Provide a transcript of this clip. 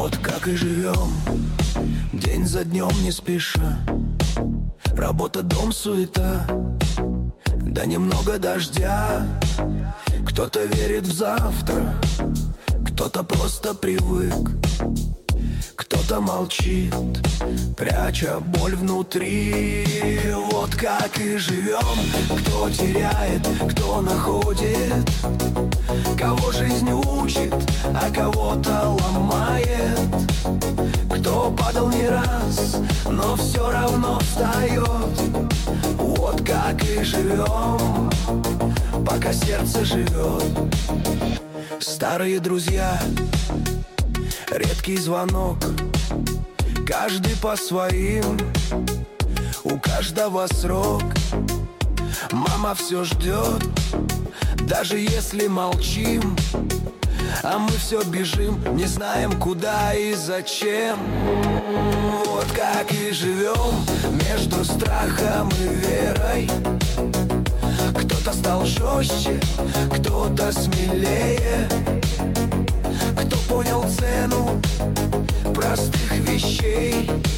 Вот как и живем, день за днем не спеша. Работа, дом, суета, да немного дождя. Кто-то верит в завтра, кто-то просто привык, кто-то молчит, пряча боль внутри. Вот как и живем, кто теряет, кто находит, кого жизнь учит, а кого-то ломает. Кто падал не раз, но все равно встает. Вот как и живем, пока сердце живет. Старые друзья, редкий звонок, каждый по своим, у каждого срок. Мама все ждет, даже если молчим, а мы все бежим, не знаем куда и зачем. Вот как и живем между страхом и верой. Кто-то стал жестче, кто-то смелее, кто понял цену простых вещей.